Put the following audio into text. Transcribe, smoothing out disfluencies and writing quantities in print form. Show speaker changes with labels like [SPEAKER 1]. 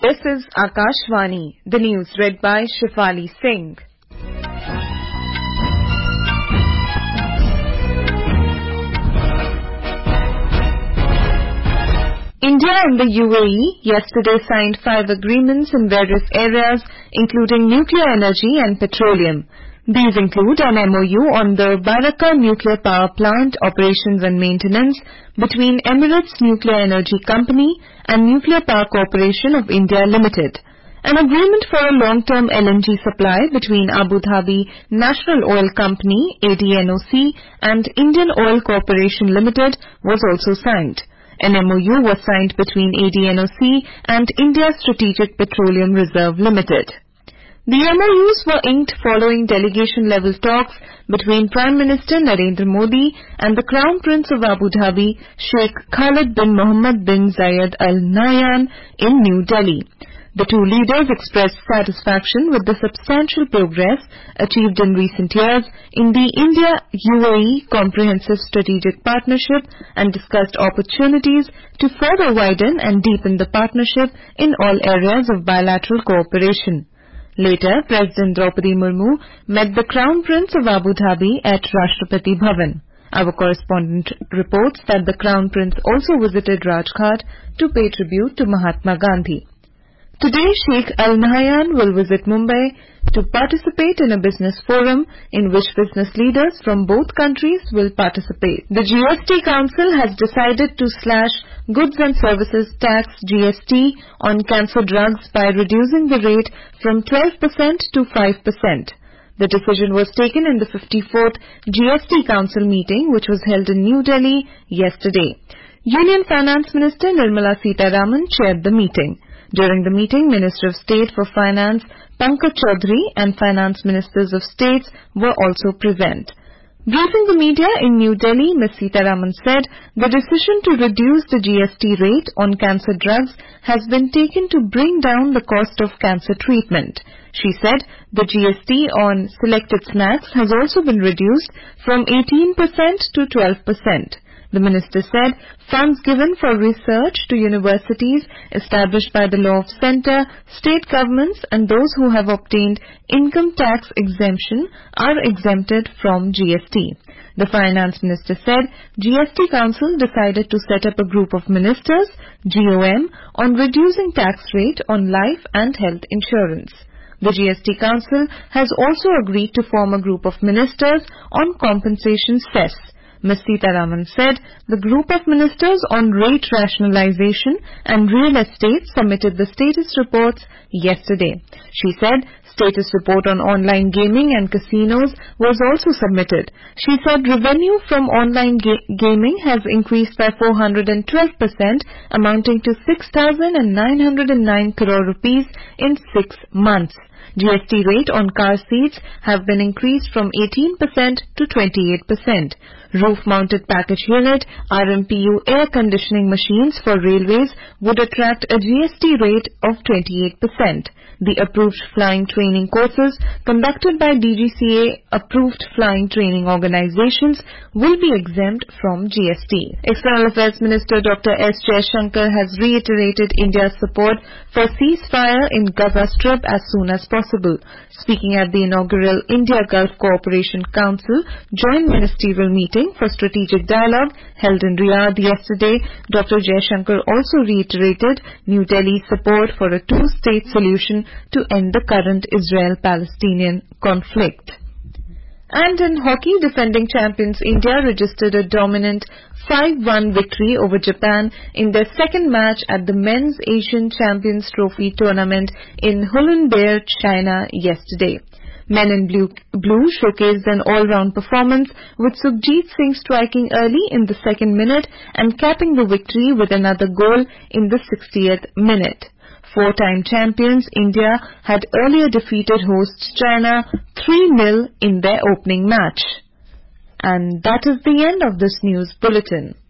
[SPEAKER 1] This is Akashvani, the news read by Shifali Singh. India and the UAE yesterday signed 5 agreements in various areas, including nuclear energy and petroleum. These include an MOU on the Barakah Nuclear Power Plant operations and maintenance between Emirates Nuclear Energy Company and Nuclear Power Corporation of India Limited. An agreement for a long-term LNG supply between Abu Dhabi National Oil Company (ADNOC) and Indian Oil Corporation Limited was also signed. An MOU was signed between ADNOC and India Strategic Petroleum Reserve Limited. The MOUs were inked following delegation-level talks between Prime Minister Narendra Modi and the Crown Prince of Abu Dhabi, Sheikh Khalid bin Mohammed bin Zayed Al Nahyan in New Delhi. The two leaders expressed satisfaction with the substantial progress achieved in recent years in the India-UAE Comprehensive Strategic Partnership and discussed opportunities to further widen and deepen the partnership in all areas of bilateral cooperation. Later, President Draupadi Murmu met the Crown Prince of Abu Dhabi at Rashtrapati Bhavan. Our correspondent reports that the Crown Prince also visited Rajghat to pay tribute to Mahatma Gandhi. Today, Sheikh Al Nahyan will visit Mumbai to participate in a business forum in which business leaders from both countries will participate. The GST Council has decided to slash Goods and Services Tax (GST) on cancer drugs by reducing the rate from 12% to 5%. The decision was taken in the 54th GST Council meeting, which was held in New Delhi yesterday. Union Finance Minister Nirmala Sitharaman chaired the meeting. During the meeting, Minister of State for Finance Pankaj Chaudhary and Finance Ministers of States were also present. Briefing the media in New Delhi, Ms. Sitharaman said the decision to reduce the GST rate on cancer drugs has been taken to bring down the cost of cancer treatment. She said the GST on selected snacks has also been reduced from 18% to 12%. The minister said funds given for research to universities established by the law of centre, state governments and those who have obtained income tax exemption are exempted from GST. The finance minister said GST Council decided to set up a group of ministers, GOM, on reducing tax rate on life and health insurance. The GST Council has also agreed to form a group of ministers on compensation cess. Ms. Sitharaman said the group of ministers on rate rationalization and real estate submitted the status reports yesterday. She said status report on online gaming and casinos was also submitted. She said revenue from online gaming has increased by 412%, amounting to 6,909 crore rupees in 6 months. GST rate on car seats have been increased from 18% to 28%. Roof-mounted package unit RMPU air conditioning machines for railways would attract a GST rate of 28%. The approved flying training courses conducted by DGCA-approved flying training organizations will be exempt from GST. External Affairs Minister Dr. S. Jaishankar has reiterated India's support for ceasefire in Gaza Strip as soon as possible. Speaking at the inaugural India-Gulf Cooperation Council joint ministerial meeting for strategic dialogue held in Riyadh yesterday, Dr. Jaishankar also reiterated New Delhi's support for a two-state solution to end the current Israel-Palestinian conflict. And in hockey, defending champions India registered a dominant 5-1 victory over Japan in their second match at the Men's Asian Champions Trophy tournament in Hulunbuir, China yesterday. Men in blue showcased an all-round performance with Sukhjit Singh striking early in the second minute and capping the victory with another goal in the 60th minute. Four-time champions India had earlier defeated hosts China 3-0 in their opening match. And that is the end of this news bulletin.